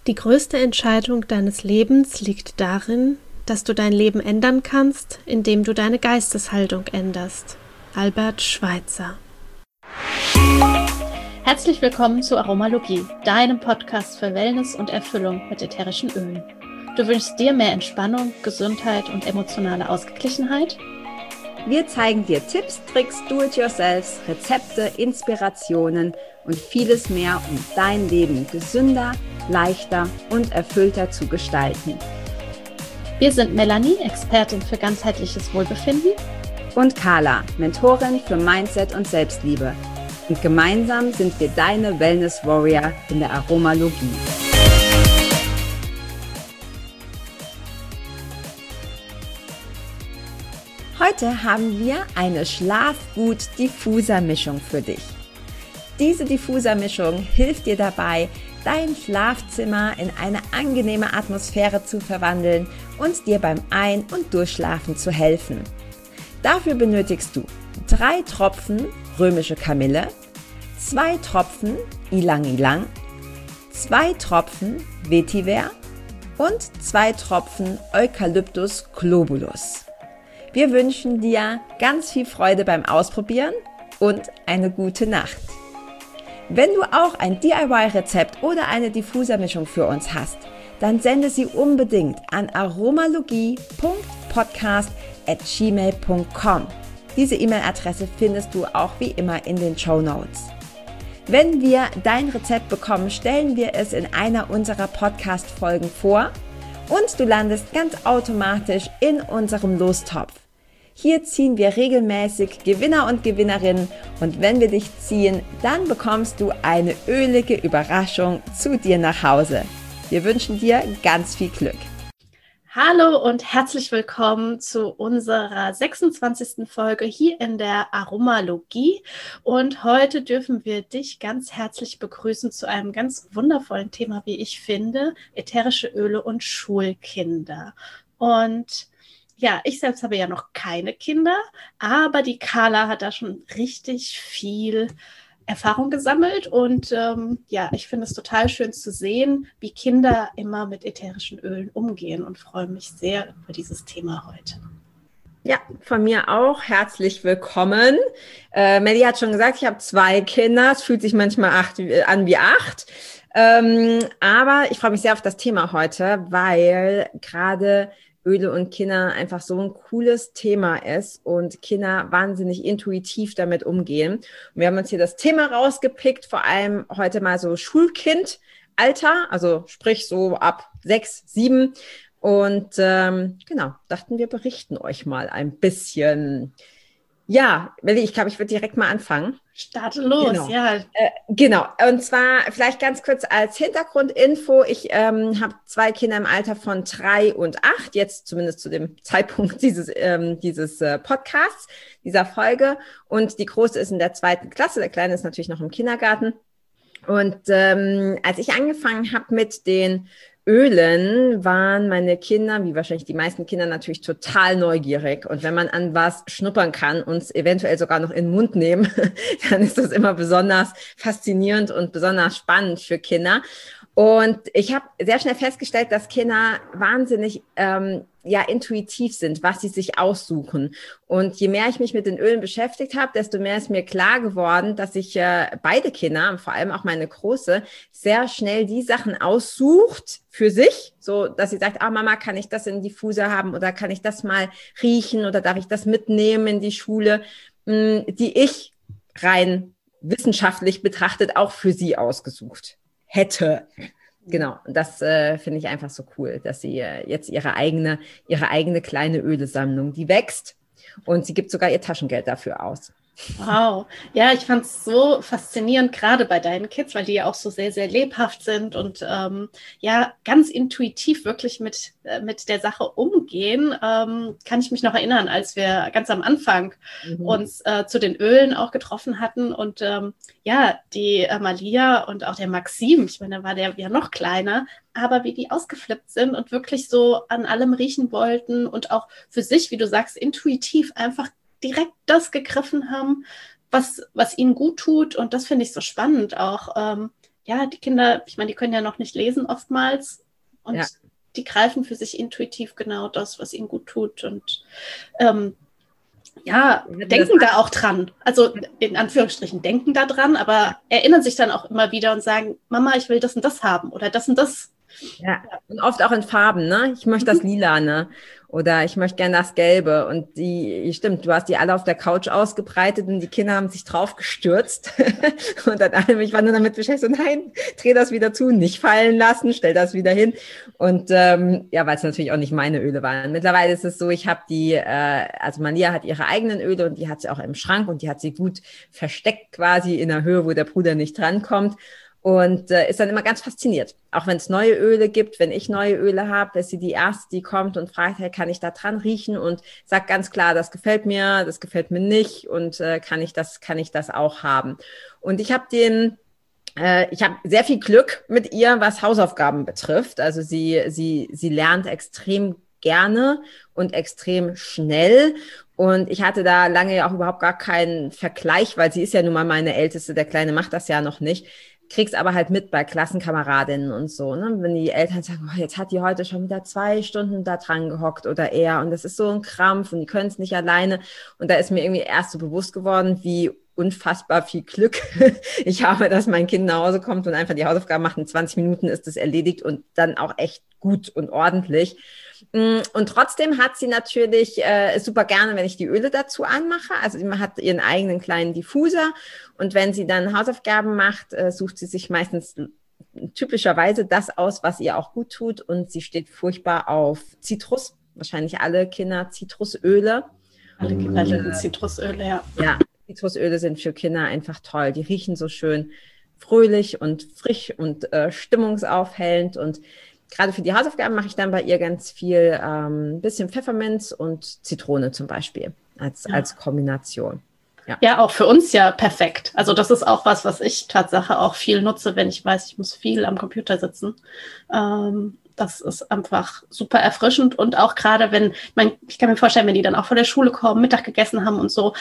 Die größte Entscheidung deines Lebens liegt darin, dass du dein Leben ändern kannst, indem du deine Geisteshaltung änderst. Albert Schweitzer. Herzlich willkommen zu Aromalogie, deinem Podcast für Wellness und Erfüllung mit ätherischen Ölen. Du wünschst dir mehr Entspannung, Gesundheit und emotionale Ausgeglichenheit? Wir zeigen dir Tipps, Tricks, Do-it-yourselfs, Rezepte, Inspirationen und vieles mehr, um dein Leben gesünder, leichter und erfüllter zu gestalten. Wir sind Melanie, Expertin für ganzheitliches Wohlbefinden, und Carla, Mentorin für Mindset und Selbstliebe. Und gemeinsam sind wir deine Wellness Warrior in der Aromalogie. Heute haben wir eine Schlafgut-Diffuser-Mischung für dich. Diese Diffuser-Mischung hilft dir dabei, dein Schlafzimmer in eine angenehme Atmosphäre zu verwandeln und dir beim Ein- und Durchschlafen zu helfen. Dafür benötigst du 3 Tropfen römische Kamille, 2 Tropfen Ylang Ylang, 2 Tropfen Vetiver und 2 Tropfen Eucalyptus globulus. Wir wünschen dir ganz viel Freude beim Ausprobieren und eine gute Nacht. Wenn du auch ein DIY-Rezept oder eine Diffusermischung für uns hast, dann sende sie unbedingt an aromalogie.podcast@gmail.com. Diese E-Mail-Adresse findest du auch wie immer in den Shownotes. Wenn wir dein Rezept bekommen, stellen wir es in einer unserer Podcast-Folgen vor und du landest ganz automatisch in unserem Lostopf. Hier ziehen wir regelmäßig Gewinner und Gewinnerinnen und wenn wir dich ziehen, dann bekommst du eine ölige Überraschung zu dir nach Hause. Wir wünschen dir ganz viel Glück. Hallo und herzlich willkommen zu unserer 26. Folge hier in der Aromalogie. Und heute dürfen wir dich ganz herzlich begrüßen zu einem ganz wundervollen Thema, wie ich finde, ätherische Öle und Schulkinder. Und ja, ich selbst habe ja noch keine Kinder, aber die Carla hat da schon richtig viel Erfahrung gesammelt und ich finde es total schön zu sehen, wie Kinder immer mit ätherischen Ölen umgehen und freue mich sehr über dieses Thema heute. Ja, von mir auch herzlich willkommen. Melli hat schon gesagt, ich habe 2 Kinder, es fühlt sich manchmal an wie 8. Aber ich freue mich sehr auf das Thema heute, weil gerade Öle und Kinder einfach so ein cooles Thema ist und Kinder wahnsinnig intuitiv damit umgehen. Und wir haben uns hier das Thema rausgepickt, vor allem heute mal so Schulkindalter, also sprich so ab 6, 7. Und dachten wir berichten euch mal ein bisschen. Ja, Melli, ich glaube, ich würde direkt mal anfangen. Starte los, genau. Ja. Genau, und zwar vielleicht ganz kurz als Hintergrundinfo. Ich habe 2 Kinder im Alter von 3 und 8, jetzt zumindest zu dem Zeitpunkt dieses Podcasts, dieser Folge. Und die Große ist in der 2. Klasse, der Kleine ist natürlich noch im Kindergarten. Und als ich angefangen habe mit den Ölen, waren meine Kinder, wie wahrscheinlich die meisten Kinder, natürlich total neugierig. Und wenn man an was schnuppern kann und es eventuell sogar noch in den Mund nehmen, dann ist das immer besonders faszinierend und besonders spannend für Kinder. Und ich habe sehr schnell festgestellt, dass Kinder wahnsinnig intuitiv sind, was sie sich aussuchen. Und je mehr ich mich mit den Ölen beschäftigt habe, desto mehr ist mir klar geworden, dass ich beide Kinder, vor allem auch meine Große, sehr schnell die Sachen aussucht für sich, so dass sie sagt, Mama, kann ich das in Diffuser haben oder kann ich das mal riechen oder darf ich das mitnehmen in die Schule, die ich rein wissenschaftlich betrachtet auch für sie ausgesucht hätte. Genau, und das finde ich einfach so cool, dass sie jetzt ihre eigene kleine Ölesammlung, die wächst und sie gibt sogar ihr Taschengeld dafür aus. Wow, ja, ich fand es so faszinierend, gerade bei deinen Kids, weil die ja auch so sehr, sehr lebhaft sind und ganz intuitiv wirklich mit der Sache umgehen. Kann ich mich noch erinnern, als wir ganz am Anfang uns zu den Ölen auch getroffen hatten und die Malia und auch der Maxim, ich meine, da war der ja noch kleiner, aber wie die ausgeflippt sind und wirklich so an allem riechen wollten und auch für sich, wie du sagst, intuitiv einfach direkt das gegriffen haben, was ihnen gut tut. Und das finde ich so spannend auch, ja, die Kinder, ich meine, die können ja noch nicht lesen oftmals und die greifen für sich intuitiv genau das, was ihnen gut tut und denken da auch dran. Also in Anführungsstrichen denken da dran, aber erinnern sich dann auch immer wieder und sagen, Mama, ich will das und das haben oder das und das. Ja, und oft auch in Farben, ne? Ich möchte das Lilane oder ich möchte gerne das Gelbe. Und stimmt, du hast die alle auf der Couch ausgebreitet und die Kinder haben sich drauf gestürzt. Und dann ich war nur damit beschäftigt, so nein, dreh das wieder zu, nicht fallen lassen, stell das wieder hin. Und weil es natürlich auch nicht meine Öle waren. Mittlerweile ist es so, ich habe also Malia hat ihre eigenen Öle und die hat sie auch im Schrank und die hat sie gut versteckt quasi in der Höhe, wo der Bruder nicht drankommt. Und ist dann immer ganz fasziniert. Auch wenn es neue Öle gibt, wenn ich neue Öle habe, ist sie die Erste, die kommt und fragt, hey, kann ich da dran riechen? Und sagt ganz klar, das gefällt mir nicht und kann ich das auch haben? Und ich habe sehr viel Glück mit ihr, was Hausaufgaben betrifft. Also sie lernt extrem gerne und extrem schnell. Und ich hatte da lange ja auch überhaupt gar keinen Vergleich, weil sie ist ja nun mal meine Älteste, der Kleine macht das ja noch nicht. Krieg's aber halt mit bei Klassenkameradinnen und so, ne? Wenn die Eltern sagen, oh, jetzt hat die heute schon wieder 2 Stunden da dran gehockt oder eher und das ist so ein Krampf und die können es nicht alleine. Und da ist mir irgendwie erst so bewusst geworden, wie unfassbar viel Glück ich habe, dass mein Kind nach Hause kommt und einfach die Hausaufgaben macht. In 20 Minuten ist es erledigt und dann auch echt gut und ordentlich. Und trotzdem hat sie natürlich super gerne, wenn ich die Öle dazu anmache. Also sie hat ihren eigenen kleinen Diffuser und wenn sie dann Hausaufgaben macht, sucht sie sich meistens typischerweise das aus, was ihr auch gut tut und sie steht furchtbar auf Zitrus. Wahrscheinlich alle Kinder Zitrusöle. Alle Kinder lieben Zitrusöle, ja. Ja, Zitrusöle sind für Kinder einfach toll. Die riechen so schön fröhlich und frisch und stimmungsaufhellend und gerade für die Hausaufgaben mache ich dann bei ihr ganz viel, ein bisschen Pfefferminz und Zitrone zum Beispiel als Kombination. Ja, auch für uns ja perfekt. Also das ist auch was ich Tatsache auch viel nutze, wenn ich weiß, ich muss viel am Computer sitzen. Das ist einfach super erfrischend und auch gerade ich kann mir vorstellen, wenn die dann auch von der Schule kommen, Mittag gegessen haben und so,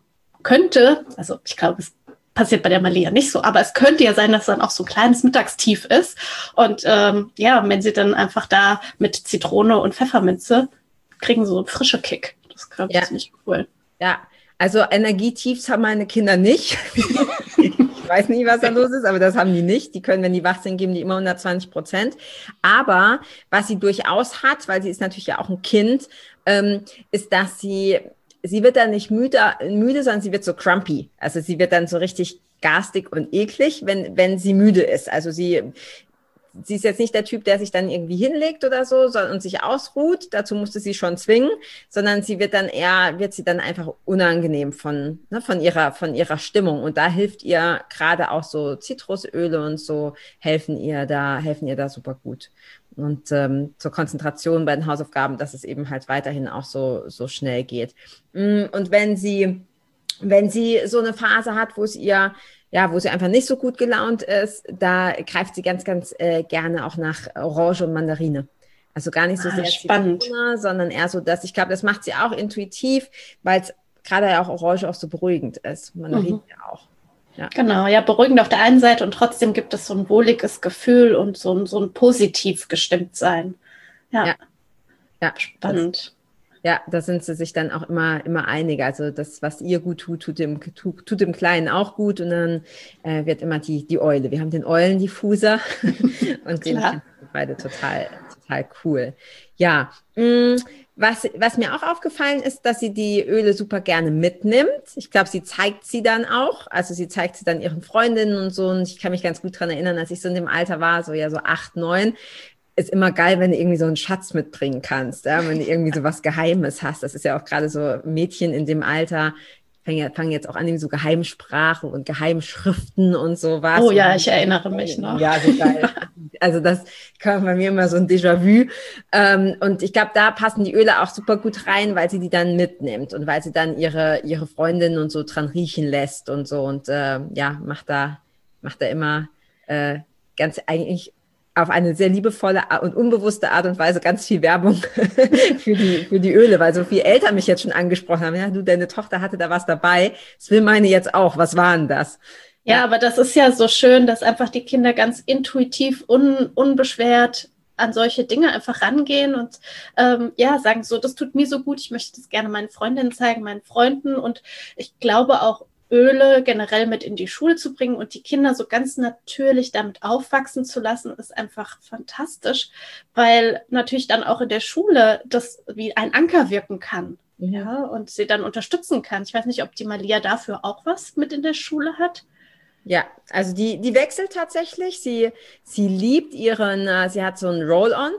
also ich glaube, es passiert bei der Malia nicht so, aber es könnte ja sein, dass dann auch so ein kleines Mittagstief ist und wenn sie dann einfach da mit Zitrone und Pfefferminze kriegen so einen frischen Kick. Das glaube ich ziemlich cool. Ja, also Energietiefs haben meine Kinder nicht. Ich weiß nicht, was da los ist, aber das haben die nicht. Die können, wenn die wach sind, geben die immer 120%. Aber was sie durchaus hat, weil sie ist natürlich ja auch ein Kind, ist, dass sie wird dann nicht müde, sondern sie wird so crumpy. Also sie wird dann so richtig garstig und eklig, wenn sie müde ist. Also sie ist jetzt nicht der Typ, der sich dann irgendwie hinlegt oder so und sich ausruht. Dazu musste sie schon zwingen, sondern sie wird sie dann einfach unangenehm von ihrer Stimmung. Und da hilft ihr gerade auch so Zitrusöle und so helfen ihr da super gut. Und zur Konzentration bei den Hausaufgaben, dass es eben halt weiterhin auch so schnell geht. Und wenn sie so eine Phase hat, wo sie einfach nicht so gut gelaunt ist, da greift sie ganz, ganz gerne auch nach Orange und Mandarine. Also gar nicht so sehr spannend, Zitrone, sondern eher so, dass ich glaube, das macht sie auch intuitiv, weil es gerade ja auch Orange auch so beruhigend ist. Mandarine ja auch. Ja. Genau, ja, beruhigend auf der einen Seite und trotzdem gibt es so ein wohliges Gefühl und so ein positiv gestimmt sein. Ja. Spannend. Da sind sie sich dann auch immer einig. Also das, was ihr gut tut dem Kleinen auch gut und dann wird immer die Eule. Wir haben den Eulendiffuser und den finden wir beide total cool. Ja, was mir auch aufgefallen ist, dass sie die Öle super gerne mitnimmt. Ich glaube, sie zeigt sie dann auch. Also sie zeigt sie dann ihren Freundinnen und so. Und ich kann mich ganz gut daran erinnern, als ich so in dem Alter war, so 8, 9, ist immer geil, wenn du irgendwie so einen Schatz mitbringen kannst, ja? Wenn du irgendwie so was Geheimes hast. Das ist ja auch gerade so Mädchen in dem Alter, fangen jetzt auch an, so Geheimsprache und Geheimschriften und sowas. Oh ja, ich erinnere mich noch. Ja, so geil. Also das kam bei mir immer so ein Déjà-vu. Und ich glaube, da passen die Öle auch super gut rein, weil sie die dann mitnimmt und weil sie dann ihre Freundinnen und so dran riechen lässt und so. Und macht da immer ganz eigentlich auf eine sehr liebevolle und unbewusste Art und Weise ganz viel Werbung für die Öle, weil so viele Eltern mich jetzt schon angesprochen haben, ja, du, deine Tochter hatte da was dabei, das will meine jetzt auch, was war denn das? Ja, aber das ist ja so schön, dass einfach die Kinder ganz intuitiv, unbeschwert an solche Dinge einfach rangehen und sagen so, das tut mir so gut, ich möchte das gerne meinen Freundinnen zeigen, meinen Freunden, und ich glaube auch, Öle generell mit in die Schule zu bringen und die Kinder so ganz natürlich damit aufwachsen zu lassen, ist einfach fantastisch, weil natürlich dann auch in der Schule das wie ein Anker wirken kann. Ja, und sie dann unterstützen kann. Ich weiß nicht, ob die Malia dafür auch was mit in der Schule hat. Ja, also die wechselt tatsächlich. Sie liebt sie hat so einen Roll-on,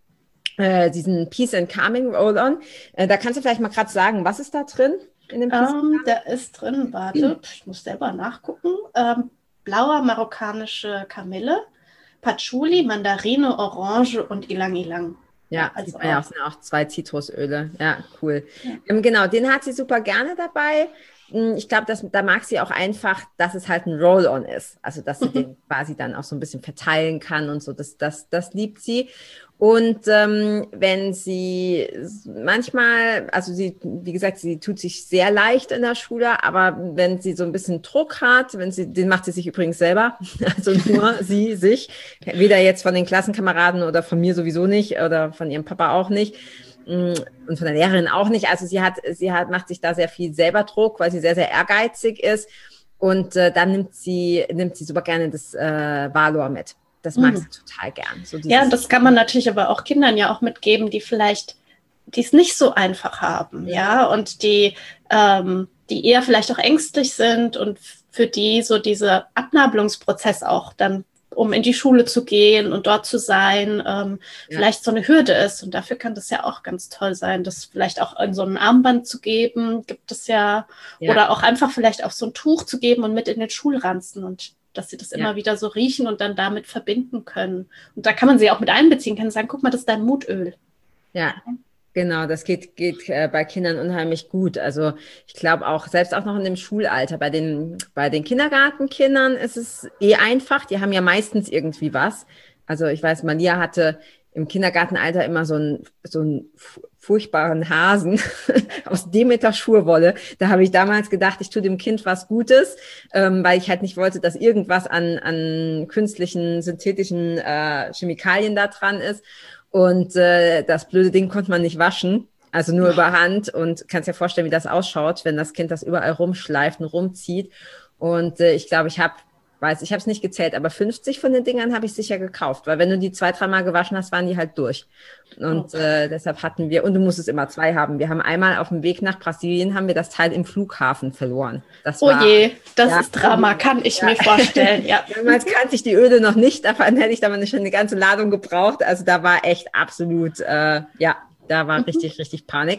diesen Peace and Calming Roll-on. Da kannst du vielleicht mal gerade sagen, was ist da drin? In dem Da ist drin, warte, ich muss selber nachgucken, blauer marokkanische Kamille, Patchouli, Mandarine, Orange und Ilang Ilang. Ja, also das sind auch 2 Zitrusöle. Ja, cool. Ja. Genau, den hat sie super gerne dabei. Ich glaube, da mag sie auch einfach, dass es halt ein Roll-on ist. Also, dass sie den quasi dann auch so ein bisschen verteilen kann und so. Das liebt sie. Und wenn sie manchmal, also wie gesagt, sie tut sich sehr leicht in der Schule, aber wenn sie so ein bisschen Druck hat, den macht sie sich übrigens selber, also nur sie sich, weder jetzt von den Klassenkameraden oder von mir sowieso nicht oder von ihrem Papa auch nicht und von der Lehrerin auch nicht. Also macht sich da sehr viel selber Druck, weil sie sehr, sehr ehrgeizig ist, und dann nimmt sie super gerne das Valor mit. Das mag sie total gern. So ja, und das kann man natürlich aber auch Kindern ja auch mitgeben, die es nicht so einfach haben, ja, und die eher vielleicht auch ängstlich sind und für die so dieser Abnabelungsprozess auch dann, um in die Schule zu gehen und dort zu sein, vielleicht so eine Hürde ist. Und dafür kann das ja auch ganz toll sein, das vielleicht auch in so ein Armband zu geben, gibt es ja, oder auch einfach vielleicht auch so ein Tuch zu geben und mit in den Schulranzen, und dass sie das immer wieder so riechen und dann damit verbinden können. Und da kann man sie auch mit einbeziehen, kann sagen, guck mal, das ist dein Mutöl. Ja, genau, das geht bei Kindern unheimlich gut. Also ich glaube auch, selbst auch noch in dem Schulalter, bei den Kindergartenkindern ist es einfach, die haben ja meistens irgendwie was. Also ich weiß, Malia hatte im Kindergartenalter immer so einen furchtbaren Hasen aus Demeter Schurwolle. Da habe ich damals gedacht, ich tue dem Kind was Gutes, weil ich halt nicht wollte, dass irgendwas an künstlichen, synthetischen Chemikalien da dran ist. Und das blöde Ding konnte man nicht waschen, also nur über Hand. Und kannst dir vorstellen, wie das ausschaut, wenn das Kind das überall rumschleift und rumzieht. Und ich glaube, ich habe es nicht gezählt, aber 50 von den Dingern habe ich sicher gekauft, weil wenn du die 2-3 Mal gewaschen hast, waren die halt durch. Und deshalb hatten wir, und du musst es immer 2 haben. Wir haben einmal auf dem Weg nach Brasilien, haben wir das Teil im Flughafen verloren. Das ist Drama, kann ich mir vorstellen. Ja. Damals kannte ich die Öle noch nicht, davon hätte ich da schon eine ganze Ladung gebraucht. Also da war echt absolut, da war richtig, richtig Panik.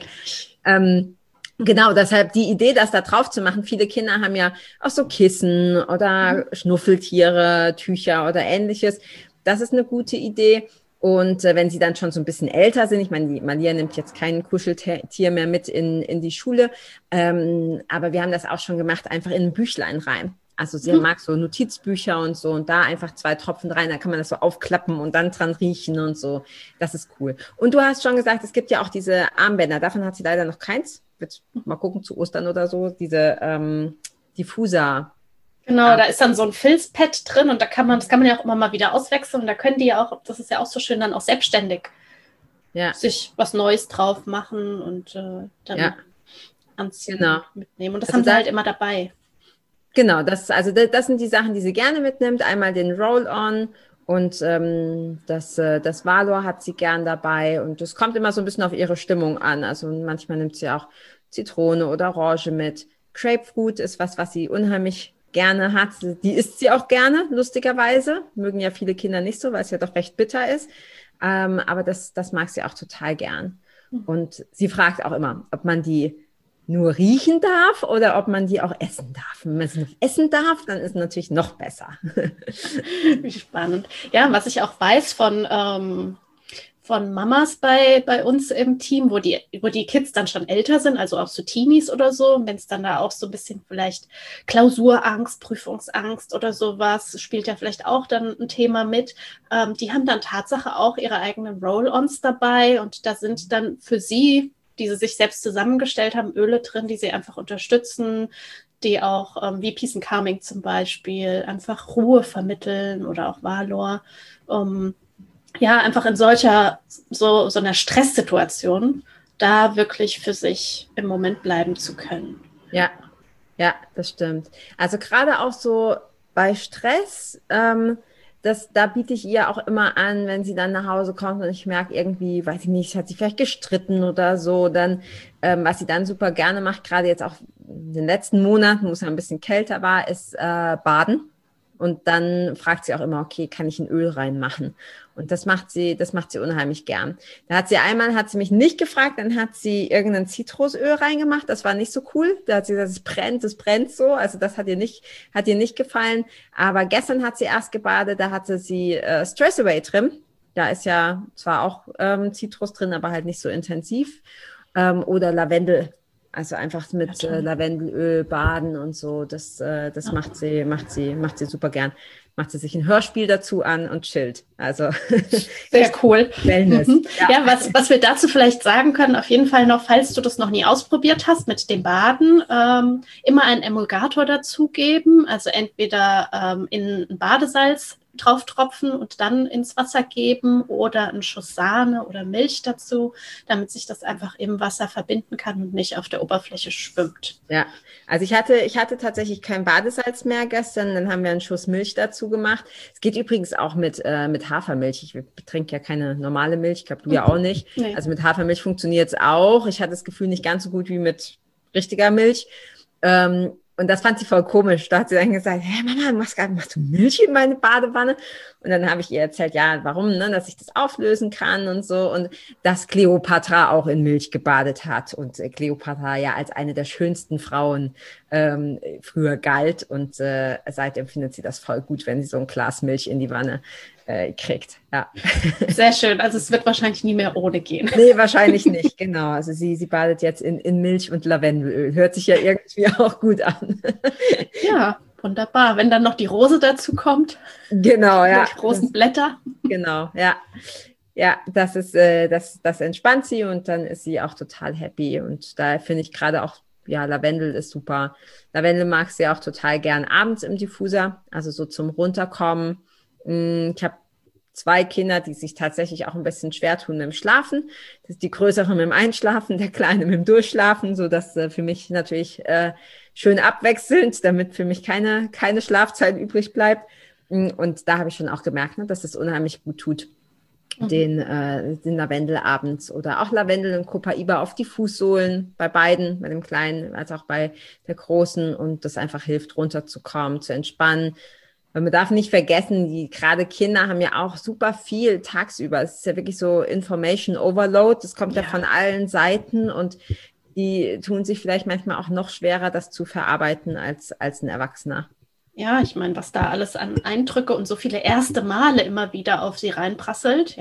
Genau, deshalb die Idee, das da drauf zu machen. Viele Kinder haben ja auch so Kissen oder Schnuffeltiere, Tücher oder ähnliches. Das ist eine gute Idee. Und wenn sie dann schon so ein bisschen älter sind, ich meine, die Malia nimmt jetzt kein Kuscheltier mehr mit in die Schule, aber wir haben das auch schon gemacht, einfach in ein Büchlein rein. Also sie mag so Notizbücher und so, und da einfach 2 Tropfen rein, da kann man das so aufklappen und dann dran riechen und so. Das ist cool. Und du hast schon gesagt, es gibt ja auch diese Armbänder, davon hat sie leider noch keins. Jetzt mal gucken, zu Ostern oder so, diese Diffuser. Genau, da ist dann so ein Filzpad drin, und das kann man ja auch immer mal wieder auswechseln, und da können die ja auch, das ist ja auch so schön, dann auch selbstständig sich was Neues drauf machen und dann anziehen, mitnehmen. Und das haben sie halt immer dabei. Genau, das sind die Sachen, die sie gerne mitnimmt. Einmal den Roll-on und das Valor hat sie gern dabei, und das kommt immer so ein bisschen auf ihre Stimmung an. Also manchmal nimmt sie auch Zitrone oder Orange mit. Grapefruit ist was sie unheimlich gerne hat. Die isst sie auch gerne, lustigerweise. Mögen ja viele Kinder nicht so, weil es ja doch recht bitter ist. Aber das mag sie auch total gern. Und sie fragt auch immer, ob man die nur riechen darf oder ob man die auch essen darf. Wenn man sie noch essen darf, dann ist es natürlich noch besser. Wie spannend. Ja, was ich auch weiß von Mamas bei uns im Team, wo die Kids dann schon älter sind, also auch so Teenies oder so, wenn es dann da auch so ein bisschen vielleicht Klausurangst, Prüfungsangst oder sowas, spielt ja vielleicht auch dann ein Thema mit. Die haben dann Tatsache auch ihre eigenen Roll-ons dabei, und da sind dann für sie, die sie sich selbst zusammengestellt haben, Öle drin, die sie einfach unterstützen, die auch wie Peace and Calming zum Beispiel einfach Ruhe vermitteln oder auch Valor, ja, einfach in so einer Stresssituation da wirklich für sich im Moment bleiben zu können. Ja, ja, das stimmt. Also gerade auch so bei Stress, da biete ich ihr auch immer an, wenn sie dann nach Hause kommt und ich merke irgendwie, weiß ich nicht, hat sie vielleicht gestritten oder so, dann, was sie dann super gerne macht, gerade jetzt auch in den letzten Monaten, wo es ja ein bisschen kälter war, ist Baden. Und dann fragt sie auch immer, okay, kann ich ein Öl reinmachen? Und das macht sie unheimlich gern. Hat sie mich nicht gefragt, dann hat sie irgendein Zitrusöl reingemacht. Das war nicht so cool. Da hat sie gesagt, es brennt so. Also das hat ihr nicht gefallen. Aber gestern hat sie erst gebadet, da hatte sie Stress Away drin. Da ist ja zwar auch Zitrus drin, aber halt nicht so intensiv. Oder Lavendel. Also einfach mit Lavendelöl baden und so, das macht sie super gern. Macht sie sich ein Hörspiel dazu an und chillt. Also sehr cool. Wellness. Ja, was wir dazu vielleicht sagen können, auf jeden Fall noch, falls du das noch nie ausprobiert hast mit dem Baden, immer einen Emulgator dazugeben, also entweder in Badesalz drauf tropfen und dann ins Wasser geben oder einen Schuss Sahne oder Milch dazu, damit sich das einfach im Wasser verbinden kann und nicht auf der Oberfläche schwimmt. Ja, also ich hatte tatsächlich kein Badesalz mehr gestern, dann haben wir einen Schuss Milch dazu gemacht. Es geht übrigens auch mit Hafermilch. Ich trinke ja keine normale Milch, ich glaube, du ja auch nicht. Nee. Also mit Hafermilch funktioniert es auch. Ich hatte das Gefühl nicht ganz so gut wie mit richtiger Milch. Und das fand sie voll komisch. Da hat sie dann gesagt, hey Mama, machst du Milch in meine Badewanne? Und dann habe ich ihr erzählt, ja, warum, ne, dass ich das auflösen kann und so. Und dass Kleopatra auch in Milch gebadet hat. Und Kleopatra ja als eine der schönsten Frauen früher galt. Und seitdem findet sie das voll gut, wenn sie so ein Glas Milch in die Wanne kriegt. Ja. Sehr schön. Also es wird wahrscheinlich nie mehr ohne gehen. Nee, wahrscheinlich nicht, genau. Also sie badet jetzt in Milch und Lavendelöl. Hört sich ja irgendwie auch gut an. Ja, wunderbar. Wenn dann noch die Rose dazu kommt. Genau, ja. Die Rosenblätter. Genau, ja. Ja, das entspannt sie und dann ist sie auch total happy. Und da finde ich gerade auch, ja, Lavendel ist super. Lavendel mag sie auch total gern abends im Diffuser, also so zum Runterkommen. Ich habe 2 Kinder, die sich tatsächlich auch ein bisschen schwer tun mit dem Schlafen. Das ist die Größere mit dem Einschlafen, der Kleine mit dem Durchschlafen, so dass für mich natürlich schön abwechselnd, damit für mich keine Schlafzeit übrig bleibt. Und da habe ich schon auch gemerkt, ne, dass es unheimlich gut tut, den Lavendel abends oder auch Lavendel und Copaiba auf die Fußsohlen, bei beiden, bei dem Kleinen als auch bei der Großen, und das einfach hilft, runterzukommen, zu entspannen. Weil man darf nicht vergessen, gerade Kinder haben ja auch super viel tagsüber. Es ist ja wirklich so Information Overload. Das kommt ja von allen Seiten und die tun sich vielleicht manchmal auch noch schwerer, das zu verarbeiten als ein Erwachsener. Ja, ich meine, was da alles an Eindrücke und so viele erste Male immer wieder auf sie reinprasselt,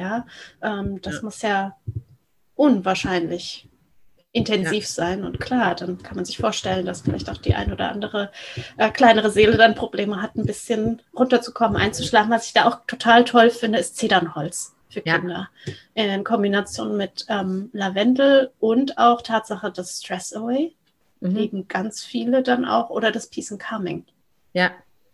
das muss ja unwahrscheinlich intensiv sein. Und klar, dann kann man sich vorstellen, dass vielleicht auch die ein oder andere kleinere Seele dann Probleme hat, ein bisschen runterzukommen, einzuschlafen. Was ich da auch total toll finde, ist Zedernholz für Kinder. In Kombination mit Lavendel und auch Tatsache das Stress Away. Lieben ganz viele dann auch. Oder das Peace and Calming. Ja,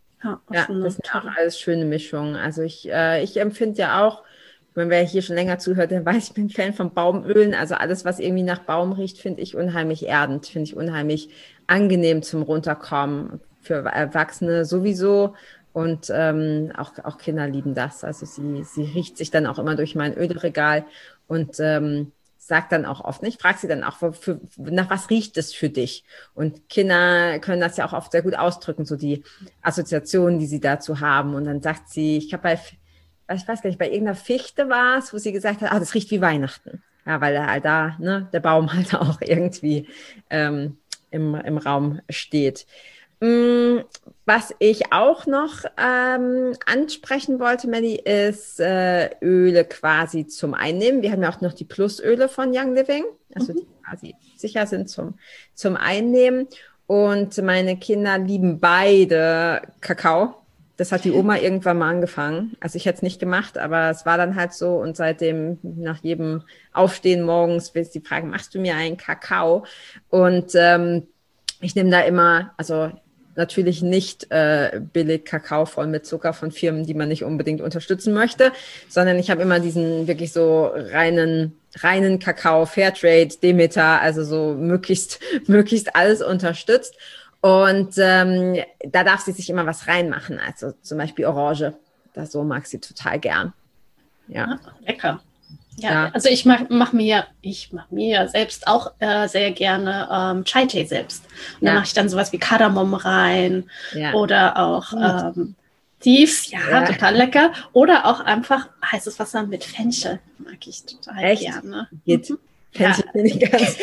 das sind auch alles schöne Mischungen. Also ich empfinde ja auch, wenn wer hier schon länger zuhört, der weiß, ich bin Fan von Baumölen. Also alles, was irgendwie nach Baum riecht, finde ich unheimlich erdend, finde ich unheimlich angenehm zum Runterkommen. Für Erwachsene sowieso. Und auch Kinder lieben das. Also sie riecht sich dann auch immer durch mein Ölregal und sagt dann auch oft, ich frage sie dann auch, nach was riecht es für dich? Und Kinder können das ja auch oft sehr gut ausdrücken, so die Assoziationen, die sie dazu haben. Und dann sagt sie, ich weiß gar nicht, bei irgendeiner Fichte war es, wo sie gesagt hat, das riecht wie Weihnachten. Ja, weil halt da, ne, der Baum halt auch irgendwie im Raum steht. Was ich auch noch ansprechen wollte, Melli, ist Öle quasi zum Einnehmen. Wir haben ja auch noch die Plusöle von Young Living, also die quasi sicher sind zum Einnehmen. Und meine Kinder lieben beide Kakao. Das hat die Oma irgendwann mal angefangen. Also ich hätte es nicht gemacht, aber es war dann halt so. Und seitdem, nach jedem Aufstehen morgens, will sie fragen, machst du mir einen Kakao? Und Ich nehme da immer, also natürlich nicht billig Kakao voll mit Zucker von Firmen, die man nicht unbedingt unterstützen möchte, sondern ich habe immer diesen wirklich so reinen Kakao, Fairtrade, Demeter, also so möglichst alles unterstützt. Und da darf sie sich immer was reinmachen, also zum Beispiel Orange. Das so mag sie total gern. Ja. Lecker. Ja, also ich mach mir selbst auch sehr gerne Chai-Tee selbst. Und da mache ich dann sowas wie Kardamom rein oder auch Thieves, total lecker. Oder auch einfach heißes Wasser mit Fenchel, mag ich total gerne. Geht. Fenchel finde ich ganz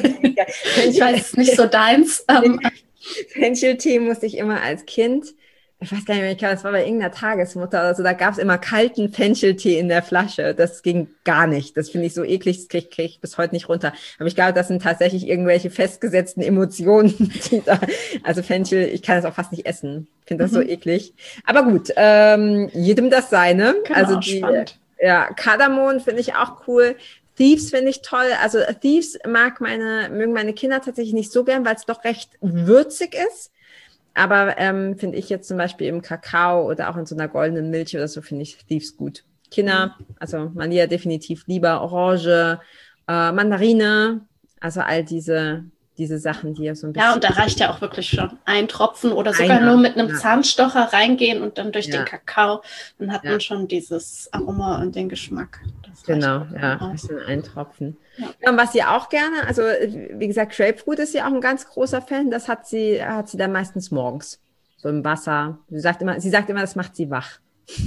Ich weiß, es ist nicht so deins. Fencheltee musste ich immer als Kind, ich weiß gar nicht mehr, ich glaube, das war bei irgendeiner Tagesmutter oder so, da gab es immer kalten Fencheltee in der Flasche. Das ging gar nicht. Das finde ich so eklig, das krieg ich bis heute nicht runter. Aber ich glaube, das sind tatsächlich irgendwelche festgesetzten Emotionen. Also Fenchel, ich kann das auch fast nicht essen. Ich finde das so eklig. Aber gut, jedem das seine. Genau, also spannend. Kardamom finde ich auch cool. Thieves finde ich toll. Also Thieves mögen meine Kinder tatsächlich nicht so gern, weil es doch recht würzig ist. Aber finde ich jetzt zum Beispiel im Kakao oder auch in so einer goldenen Milch oder so, finde ich Thieves gut. Kinder, also Malia definitiv lieber Orange, Mandarine, also all diese Sachen, die ja so ein bisschen... Ja, und da reicht ja auch wirklich schon ein Tropfen oder sogar nur mit einem Zahnstocher reingehen und dann durch den Kakao. Dann hat man schon dieses Aroma und den Geschmack. Genau, ein bisschen eintropfen. Ja, und was sie auch gerne, also wie gesagt, Grapefruit ist ja auch ein ganz großer Fan, das hat sie dann meistens morgens, so im Wasser. Sie sagt immer, das macht sie wach.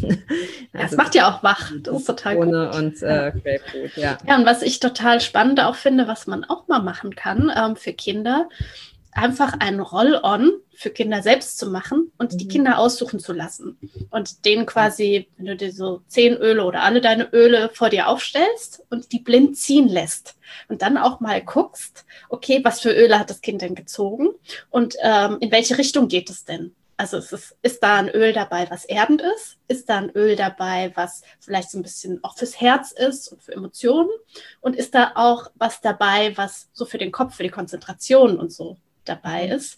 Das macht ja auch wach, das ist total gut. Und Grapefruit, Ja, und was ich total spannend auch finde, was man auch mal machen kann für Kinder, einfach einen Roll-on für Kinder selbst zu machen und die Kinder aussuchen zu lassen. Und denen quasi, wenn du dir so 10 Öle oder alle deine Öle vor dir aufstellst und die blind ziehen lässt. Und dann auch mal guckst, okay, was für Öle hat das Kind denn gezogen und in welche Richtung geht es denn? Also ist da ein Öl dabei, was erdend ist? Ist da ein Öl dabei, was vielleicht so ein bisschen auch fürs Herz ist und für Emotionen? Und ist da auch was dabei, was so für den Kopf, für die Konzentration und so dabei ist,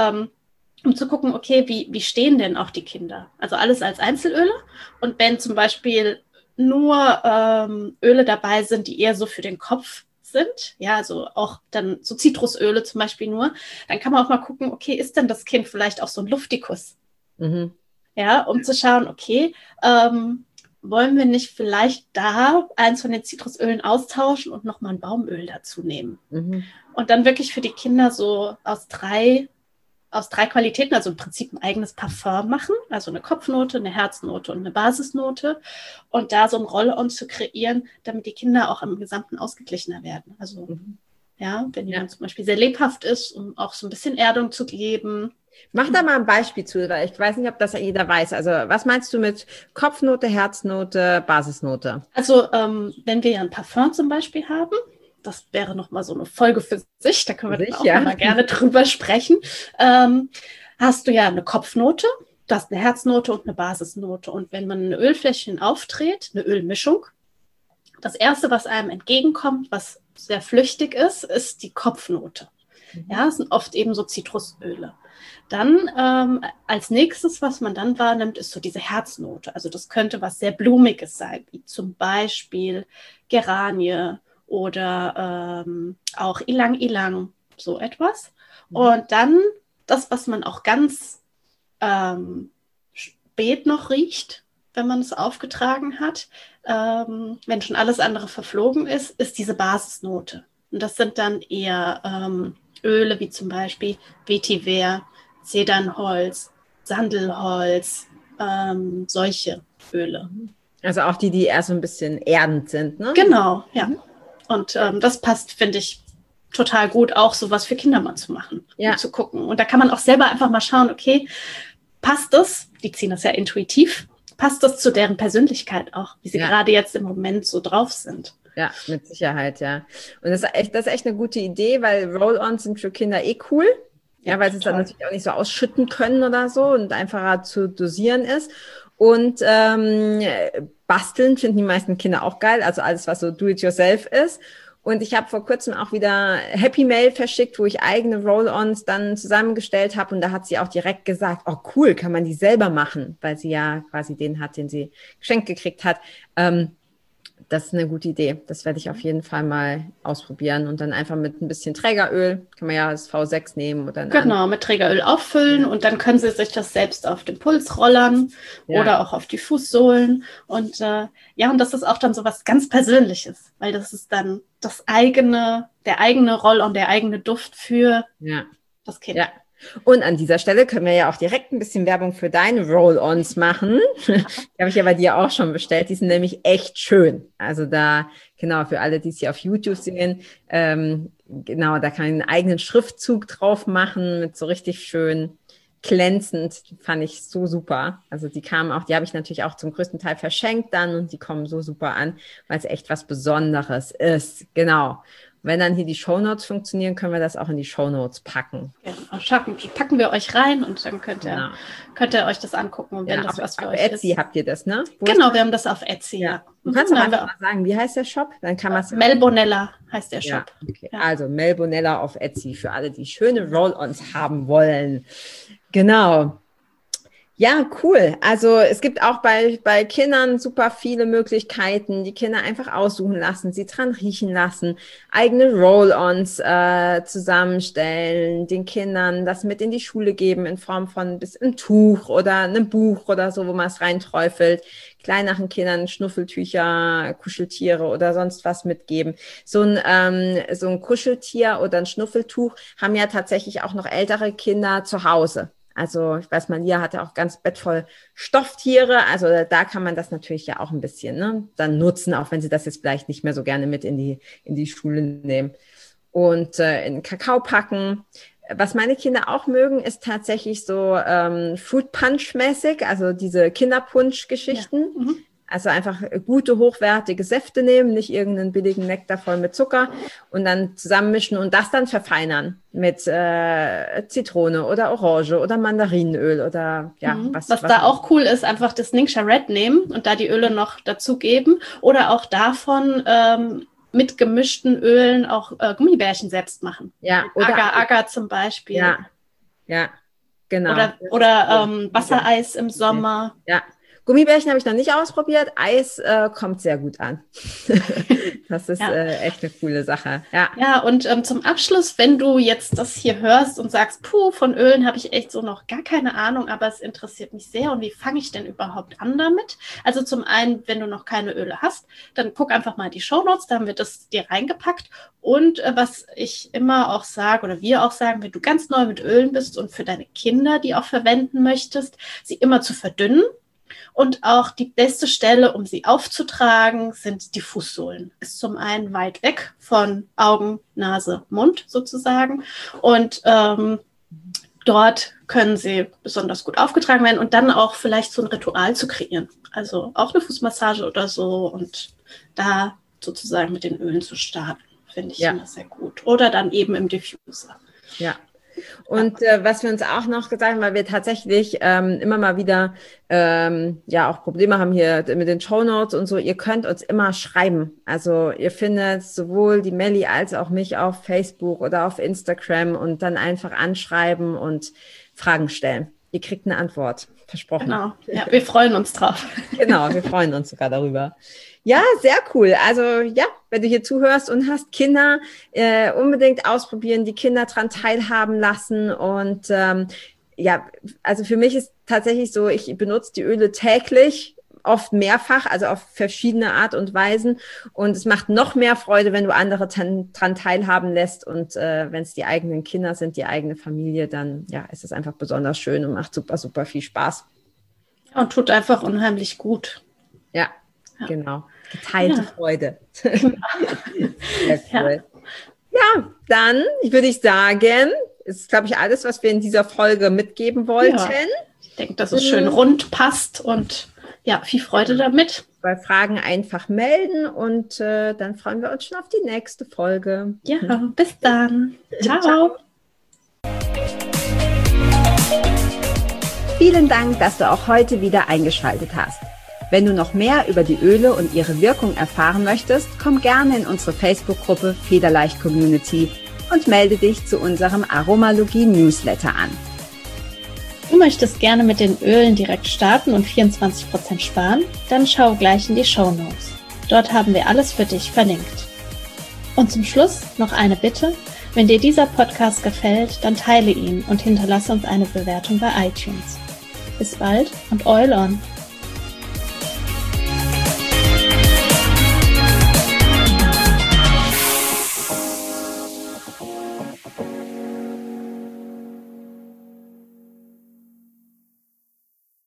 um zu gucken, okay, wie stehen denn auch die Kinder? Also alles als Einzelöle. Und wenn zum Beispiel nur Öle dabei sind, die eher so für den Kopf sind, ja, also auch dann so Zitrusöle zum Beispiel nur, dann kann man auch mal gucken, okay, ist denn das Kind vielleicht auch so ein Luftikus? Ja, um zu schauen, okay, wollen wir nicht vielleicht da eins von den Zitrusölen austauschen und nochmal ein Baumöl dazu nehmen? Und dann wirklich für die Kinder so aus drei Qualitäten, also im Prinzip ein eigenes Parfum machen, also eine Kopfnote, eine Herznote und eine Basisnote und da so ein Roll-on zu kreieren, damit die Kinder auch am Gesamten ausgeglichener werden. Also wenn jemand zum Beispiel sehr lebhaft ist, um auch so ein bisschen Erdung zu geben. Mach da mal ein Beispiel zu, weil ich weiß nicht, ob das jeder weiß. Also was meinst du mit Kopfnote, Herznote, Basisnote? Also wenn wir ja ein Parfum zum Beispiel haben, das wäre nochmal so eine Folge für sich, da können wir dann auch mal gerne drüber sprechen, hast du ja eine Kopfnote, du hast eine Herznote und eine Basisnote. Und wenn man ein Ölfläschchen aufdreht, eine Ölmischung, das Erste, was einem entgegenkommt, was sehr flüchtig ist die Kopfnote. Ja, es sind oft eben so Zitrusöle. Dann als nächstes, was man dann wahrnimmt, ist so diese Herznote. Also das könnte was sehr Blumiges sein, wie zum Beispiel Geranie oder auch Ilang Ilang, so etwas. Und dann das, was man auch ganz spät noch riecht, wenn man es aufgetragen hat, wenn schon alles andere verflogen ist diese Basisnote. Und das sind dann eher Öle wie zum Beispiel Vetiver, Zedernholz, Sandelholz, solche Öle. Also auch die eher so ein bisschen erdend sind, ne? Genau, ja. Und das passt, finde ich, total gut, auch sowas für Kinder mal zu machen und zu gucken. Und da kann man auch selber einfach mal schauen, okay, passt das? Die ziehen das ja intuitiv. Passt das zu deren Persönlichkeit auch, wie sie gerade jetzt im Moment so drauf sind? Ja, mit Sicherheit, ja. Und das ist echt eine gute Idee, weil Roll-ons sind für Kinder cool. Ja, weil sie es dann natürlich auch nicht so ausschütten können oder so und einfacher zu dosieren ist. Und basteln finden die meisten Kinder auch geil, also alles, was so do-it-yourself ist. Und ich habe vor kurzem auch wieder Happy Mail verschickt, wo ich eigene Roll-ons dann zusammengestellt habe. Und da hat sie auch direkt gesagt, oh cool, kann man die selber machen, weil sie ja quasi den hat, den sie geschenkt gekriegt hat. Das ist eine gute Idee. Das werde ich auf jeden Fall mal ausprobieren. Und dann einfach mit ein bisschen Trägeröl, kann man ja das V6 nehmen. Oder genau, mit Trägeröl auffüllen und dann können Sie sich das selbst auf den Puls rollern oder auch auf die Fußsohlen. Und und das ist auch dann so was ganz Persönliches, weil das ist dann der eigene Roll-on, der eigene Duft für das Kind. Ja. Und an dieser Stelle können wir ja auch direkt ein bisschen Werbung für deine Roll-ons machen. Die habe ich ja bei dir auch schon bestellt. Die sind nämlich echt schön. Also da, genau, für alle, die es hier auf YouTube sehen, genau, da kann ich einen eigenen Schriftzug drauf machen mit so richtig schön glänzend. Die fand ich so super. Also die habe ich natürlich auch zum größten Teil verschenkt dann und die kommen so super an, weil es echt was Besonderes ist. Genau. Wenn dann hier die Shownotes funktionieren, können wir das auch in die Shownotes packen. Ja, packen wir euch rein und dann könnt ihr euch das angucken. Und wenn das was für euch ist. Auf Etsy habt ihr das, ne? Genau, wir haben das auf Etsy, ja. Du kannst doch einfach mal sagen, wie heißt der Shop? Dann kann man es. Melbonella heißt der Shop. Ja, okay. Ja. Also Melbonella auf Etsy für alle, die schöne Roll-ons haben wollen. Genau. Ja, cool. Also es gibt auch bei Kindern super viele Möglichkeiten, die Kinder einfach aussuchen lassen, sie dran riechen lassen, eigene Roll-ons zusammenstellen, den Kindern das mit in die Schule geben in Form von ein Tuch oder einem Buch oder so, wo man es reinträufelt, kleineren Kindern Schnuffeltücher, Kuscheltiere oder sonst was mitgeben. So ein Kuscheltier oder ein Schnuffeltuch haben ja tatsächlich auch noch ältere Kinder zu Hause. Also ich weiß, Malia hatte auch ganz bettvoll Stofftiere, also da kann man das natürlich ja auch ein bisschen dann nutzen, auch wenn sie das jetzt vielleicht nicht mehr so gerne mit in die Schule nehmen. Und in Kakao packen. Was meine Kinder auch mögen, ist tatsächlich so Fruit Punch-mäßig, also diese Kinderpunsch-Geschichten. Ja. Mhm. Also einfach gute, hochwertige Säfte nehmen, nicht irgendeinen billigen Nektar voll mit Zucker und dann zusammenmischen und das dann verfeinern mit Zitrone oder Orange oder Mandarinöl oder was da auch cool ist, einfach das Ningxia Red nehmen und da die Öle noch dazugeben oder auch davon mit gemischten Ölen auch Gummibärchen selbst machen. Ja, oder Agar zum Beispiel. Ja, genau. Oder Wassereis im Sommer. Ja. Gummibärchen habe ich noch nicht ausprobiert. Eis kommt sehr gut an. Das ist echt eine coole Sache. Ja, und zum Abschluss, wenn du jetzt das hier hörst und sagst, von Ölen habe ich echt so noch gar keine Ahnung, aber es interessiert mich sehr und wie fange ich denn überhaupt an damit? Also zum einen, wenn du noch keine Öle hast, dann guck einfach mal in die Shownotes, da haben wir das dir reingepackt. Und was ich immer auch sage oder wir auch sagen, wenn du ganz neu mit Ölen bist und für deine Kinder die auch verwenden möchtest, sie immer zu verdünnen. Und auch die beste Stelle, um sie aufzutragen, sind die Fußsohlen. Ist zum einen weit weg von Augen, Nase, Mund sozusagen. Und dort können sie besonders gut aufgetragen werden und dann auch vielleicht so ein Ritual zu kreieren. Also auch eine Fußmassage oder so und da sozusagen mit den Ölen zu starten, finde ich immer sehr gut. Oder dann eben im Diffuser. Ja. Und was wir uns auch noch gesagt haben, weil wir tatsächlich immer mal wieder auch Probleme haben hier mit den Shownotes und so, ihr könnt uns immer schreiben. Also ihr findet sowohl die Melli als auch mich auf Facebook oder auf Instagram und dann einfach anschreiben und Fragen stellen. Ihr kriegt eine Antwort, versprochen. Genau, ja, wir freuen uns drauf. Genau, wir freuen uns sogar darüber. Ja, sehr cool. Also wenn du hier zuhörst und hast Kinder, unbedingt ausprobieren, die Kinder dran teilhaben lassen. Und also für mich ist tatsächlich so, ich benutze die Öle täglich, oft mehrfach, also auf verschiedene Art und Weisen. Und es macht noch mehr Freude, wenn du andere dran teilhaben lässt. Und wenn es die eigenen Kinder sind, die eigene Familie, dann ist es einfach besonders schön und macht super, super viel Spaß. Und tut einfach unheimlich gut. Ja. Genau. Geteilte Freude. Sehr cool. Ja, dann würde ich sagen, ist, glaube ich, alles, was wir in dieser Folge mitgeben wollten. Ja, ich denke, dass es schön rund passt und viel Freude damit. Bei Fragen einfach melden und dann freuen wir uns schon auf die nächste Folge. Ja, bis dann. Ciao. Vielen Dank, dass du auch heute wieder eingeschaltet hast. Wenn du noch mehr über die Öle und ihre Wirkung erfahren möchtest, komm gerne in unsere Facebook-Gruppe Federleicht Community und melde dich zu unserem Aromalogie-Newsletter an. Du möchtest gerne mit den Ölen direkt starten und 24% sparen? Dann schau gleich in die Shownotes. Dort haben wir alles für dich verlinkt. Und zum Schluss noch eine Bitte. Wenn dir dieser Podcast gefällt, dann teile ihn und hinterlasse uns eine Bewertung bei iTunes. Bis bald und Oil on!